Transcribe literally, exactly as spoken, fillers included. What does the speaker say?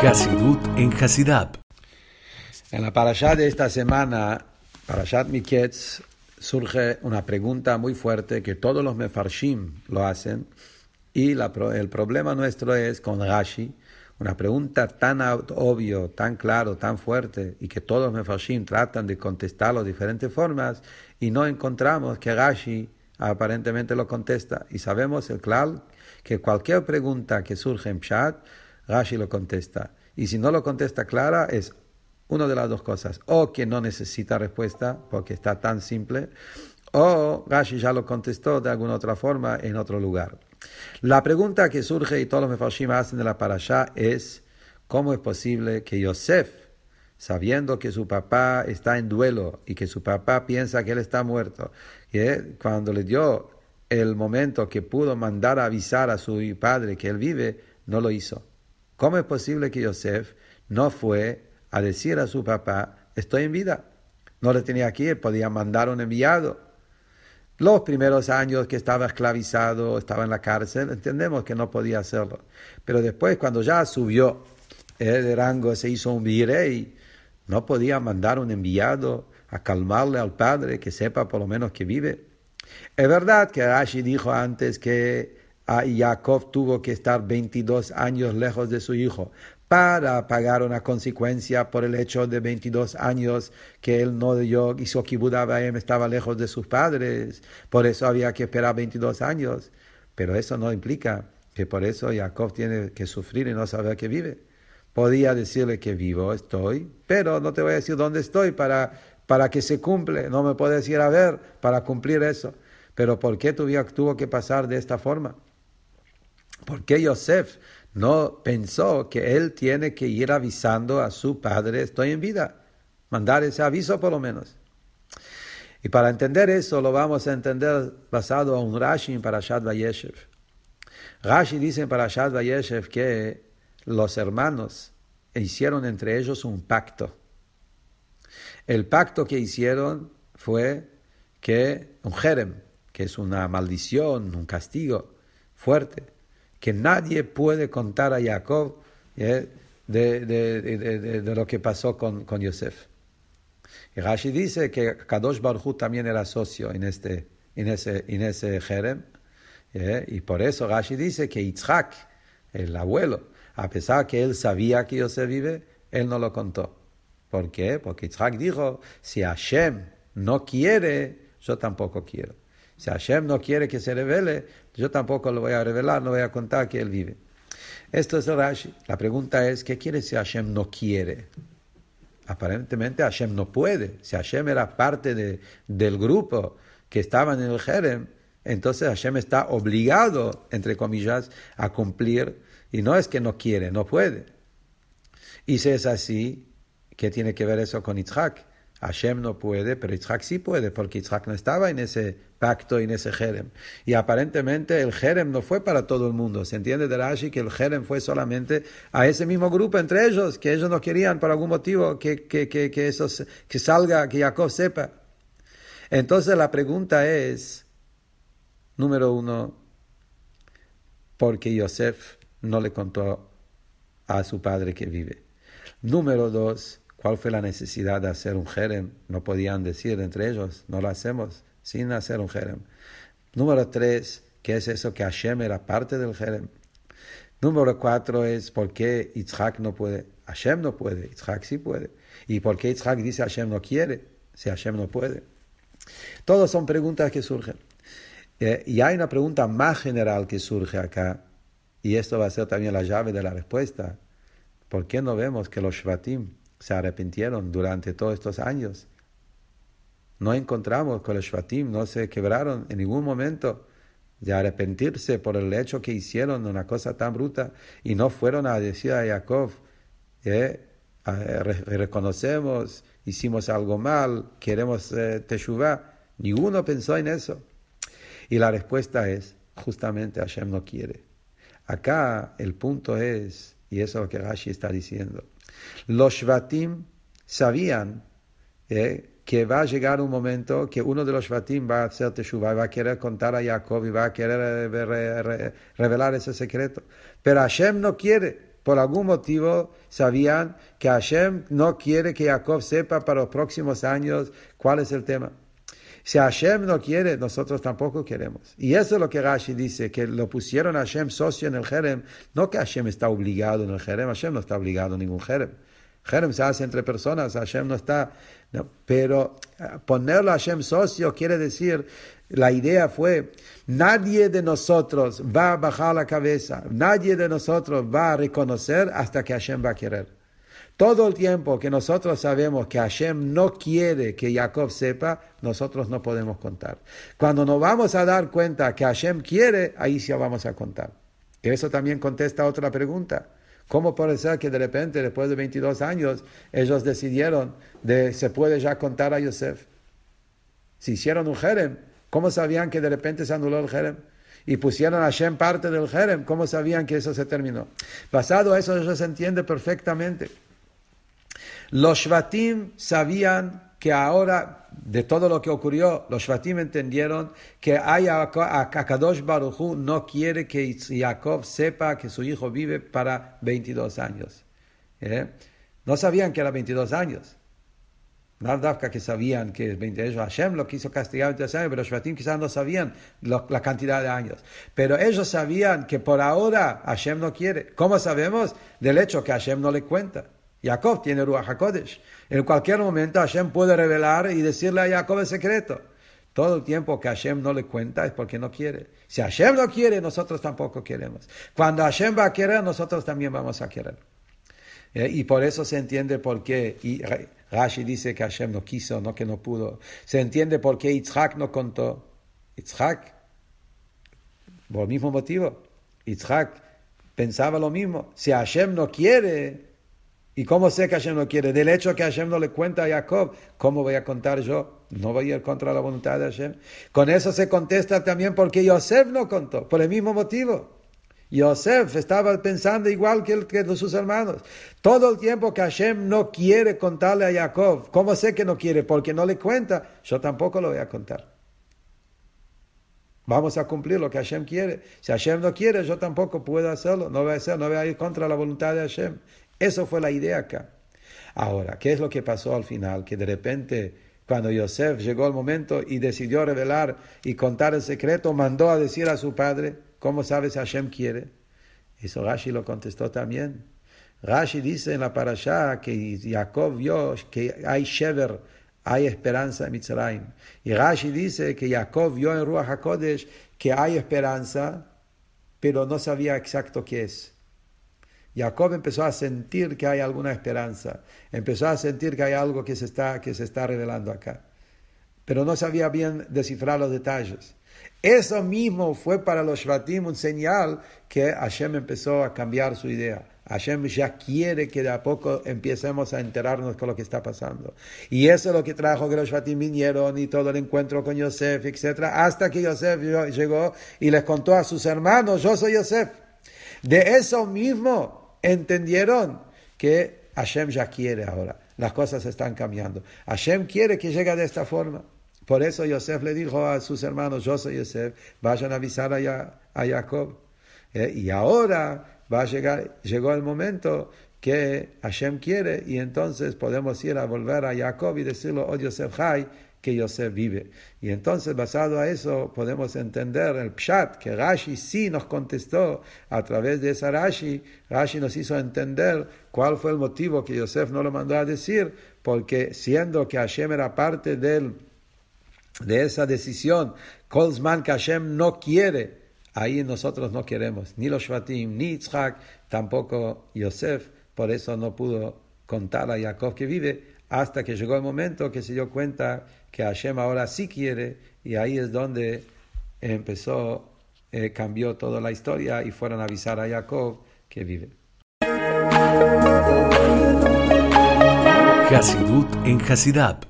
Hasidut en Hasidab. En la parashá de esta semana, Parashat Miketz, surge una pregunta muy fuerte que todos los mefarshim lo hacen, y la, el problema nuestro es con Rashi, una pregunta tan obvio, tan claro, tan fuerte, y que todos los mefarshim tratan de contestarlo de diferentes formas, y no encontramos que Rashi aparentemente lo contesta. Y sabemos el claro que cualquier pregunta que surge en Pshat, Rashi lo contesta. Y si no lo contesta clara, es una de las dos cosas. O que no necesita respuesta, porque está tan simple, o Rashi ya lo contestó de alguna otra forma en otro lugar. La pregunta que surge y todos los mefarshim hacen de la parashá es: ¿cómo es posible que Yosef, sabiendo que su papá está en duelo y que su papá piensa que él está muerto, que cuando le dio el momento que pudo mandar a avisar a su padre que él vive, no lo hizo? ¿Cómo es posible que Yosef no fue a decir a su papá, estoy en vida? No le tenía aquí, podía mandar un enviado. Los primeros años que estaba esclavizado, estaba en la cárcel, entendemos que no podía hacerlo. Pero después, cuando ya subió eh, de rango, se hizo un virrey, no podía mandar un enviado a calmarle al padre, que sepa por lo menos que vive. Es verdad que Rashi dijo antes que a Jacob tuvo que estar veintidós años lejos de su hijo para pagar una consecuencia por el hecho de veintidós años que él no dio, hizo Kibud Abayim, estaba lejos de sus padres, por eso había que esperar veintidós años. Pero eso no implica que por eso Jacob tiene que sufrir y no saber que vive. Podía decirle que vivo estoy, pero no te voy a decir dónde estoy para, para que se cumple, no me puedes ir a ver para cumplir eso. Pero ¿por qué tuvo, tuvo que pasar de esta forma? ¿Por qué Yosef no pensó que él tiene que ir avisando a su padre, estoy en vida? Mandar ese aviso por lo menos. Y para entender eso lo vamos a entender basado en un Rashi en Parashat Vayeshev. Rashi dice en Parashat Vayeshev que los hermanos hicieron entre ellos un pacto. El pacto que hicieron fue que un jerem, que es una maldición, un castigo fuerte, que nadie puede contar a Jacob ¿eh? de, de, de, de, de lo que pasó con, con Yosef. Y Rashi dice que Kadosh Baruj Hu también era socio en este, en ese, en ese jerem, ¿eh? Y por eso Rashi dice que Yitzhak, el abuelo, a pesar que él sabía que Yosef vive, él no lo contó. ¿Por qué? Porque Yitzhak dijo, si Hashem no quiere, yo tampoco quiero. Si Hashem no quiere que se revele, yo tampoco lo voy a revelar, no voy a contar que él vive. Esto es el Rashi. La pregunta es, ¿qué quiere si Hashem no quiere? Aparentemente Hashem no puede. Si Hashem era parte de, del grupo que estaban en el Jerem, entonces Hashem está obligado, entre comillas, a cumplir. Y no es que no quiere, no puede. Y si es así, ¿qué tiene que ver eso con Yitzhak? Hashem no puede, pero Yitzhak sí puede, porque Yitzhak no estaba en ese pacto y en ese jerem. Y aparentemente el jerem no fue para todo el mundo. Se entiende de Rashi que el jerem fue solamente a ese mismo grupo entre ellos, que ellos no querían por algún motivo que, que, que, que eso que salga, que Jacob sepa. Entonces la pregunta es, número uno, ¿por qué Yosef no le contó a su padre que vive? Número dos, ¿cuál fue la necesidad de hacer un jerem? No podían decir entre ellos, no lo hacemos sin hacer un jerem. Número tres, ¿qué es eso que Hashem era parte del jerem? Número cuatro es, ¿por qué Yitzhak no puede? Hashem no puede, Yitzhak sí puede. ¿Y por qué Yitzhak dice Hashem no quiere, si Hashem no puede? Todas son preguntas que surgen. Eh, y hay una pregunta más general que surge acá, y esto va a ser también la llave de la respuesta. ¿Por qué no vemos que los Shvatim se arrepintieron durante todos estos años? No encontramos que los Shvatim no se quebraron en ningún momento de arrepentirse por el hecho que hicieron una cosa tan bruta y no fueron a decir a Jacob, eh, reconocemos, hicimos algo mal, queremos eh, teshuvah. Ninguno pensó en eso. Y la respuesta es, justamente Hashem no quiere. Acá el punto es, y eso es lo que Rashi está diciendo, los Shvatim sabían eh, que va a llegar un momento que uno de los Shvatim va a hacer teshuvah, va a querer contar a Jacob y va a querer re, re, re, revelar ese secreto. Pero Hashem no quiere. Por algún motivo sabían que Hashem no quiere que Jacob sepa para los próximos años cuál es el tema. Si Hashem no quiere, nosotros tampoco queremos. Y eso es lo que Rashi dice, que lo pusieron a Hashem socio en el Jerem. No que Hashem está obligado en el Jerem, Hashem no está obligado en ningún Jerem. Jerem se hace entre personas, Hashem no está. No, pero ponerlo a Hashem socio quiere decir, la idea fue, nadie de nosotros va a bajar la cabeza, nadie de nosotros va a reconocer hasta que Hashem va a querer. Todo el tiempo que nosotros sabemos que Hashem no quiere que Jacob sepa, nosotros no podemos contar. Cuando nos vamos a dar cuenta que Hashem quiere, ahí sí vamos a contar. Y eso también contesta otra pregunta. ¿Cómo puede ser que de repente, después de veintidós años, ellos decidieron de se puede ya contar a Yosef? Si hicieron un Jerem, ¿cómo sabían que de repente se anuló el Jerem? Y pusieron a Hashem parte del Jerem, ¿cómo sabían que eso se terminó? Basado a eso, eso se entiende perfectamente. Los Shvatim sabían que ahora, de todo lo que ocurrió, los Shvatim entendieron que Akadosh Baruj Hu no quiere que Jacob sepa que su hijo vive para veintidós años. ¿Eh? No sabían que era veintidós años. No que sabían que es veinte años. Hashem lo quiso castigar veintidós años, pero los Shvatim quizás no sabían lo, la cantidad de años. Pero ellos sabían que por ahora Hashem no quiere. ¿Cómo sabemos? Del hecho que Hashem no le cuenta. Jacob tiene Ruach HaKodesh. En cualquier momento Hashem puede revelar y decirle a Jacob el secreto. Todo el tiempo que Hashem no le cuenta es porque no quiere. Si Hashem no quiere, nosotros tampoco queremos. Cuando Hashem va a querer, nosotros también vamos a querer. Eh, y por eso se entiende por qué. Y Rashi dice que Hashem no quiso, no que no pudo. Se entiende por qué Yitzhak no contó. Yitzhak, por el mismo motivo. Yitzhak pensaba lo mismo. Si Hashem no quiere... ¿Y cómo sé que Hashem no quiere? Del hecho que Hashem no le cuenta a Jacob, ¿cómo voy a contar yo? No voy a ir contra la voluntad de Hashem. Con eso se contesta también porque Yosef no contó, por el mismo motivo. Yosef estaba pensando igual que, el, que sus hermanos. Todo el tiempo que Hashem no quiere contarle a Jacob, ¿cómo sé que no quiere? Porque no le cuenta, yo tampoco lo voy a contar. Vamos a cumplir lo que Hashem quiere. Si Hashem no quiere, yo tampoco puedo hacerlo. No voy a hacer, no voy a ir contra la voluntad de Hashem. Eso fue la idea acá. Ahora, ¿qué es lo que pasó al final? Que de repente, cuando Yosef llegó el momento y decidió revelar y contar el secreto, mandó a decir a su padre, ¿cómo sabes si Hashem quiere? Eso Rashi lo contestó también. Rashi dice en la parashá que Jacob vio que hay shever, hay esperanza en Mitzrayim. Y Rashi dice que Jacob vio en Ruach HaKodesh que hay esperanza, pero no sabía exacto qué es. Jacob empezó a sentir que hay alguna esperanza, empezó a sentir que hay algo que se está, que se está revelando acá, pero no sabía bien descifrar los detalles. Eso mismo fue para los Shvatim un señal que Hashem empezó a cambiar su idea. Hashem ya quiere que de a poco empecemos a enterarnos con lo que está pasando. Y eso es lo que trajo que los Shvatim vinieron y todo el encuentro con Yosef, etcétera, hasta que Yosef llegó y les contó a sus hermanos, yo soy Yosef. De eso mismo entendieron que Hashem ya quiere ahora. Las cosas están cambiando. Hashem quiere que llegue de esta forma. Por eso Yosef le dijo a sus hermanos, yo soy Yosef, vayan a avisar a, ya, a Jacob. Eh, y ahora va a llegar, llegó el momento que Hashem quiere y entonces podemos ir a volver a Jacob y decirle, oh Yosef Hay, que Yosef vive. Y entonces, basado a eso, podemos entender el Pshat, que Rashi sí nos contestó a través de esa Rashi. Rashi nos hizo entender cuál fue el motivo que Yosef no lo mandó a decir, porque siendo que Hashem era parte del, de esa decisión, Kolzman que Hashem no quiere, ahí nosotros no queremos, ni los Shvatim, ni Yitzhak, tampoco Yosef, por eso no pudo contar a Jacob que vive, hasta que llegó el momento que se dio cuenta que Hashem ahora sí quiere, y ahí es donde empezó, eh, cambió toda la historia y fueron a avisar a Jacob que vive. Hasidut en Hasidab.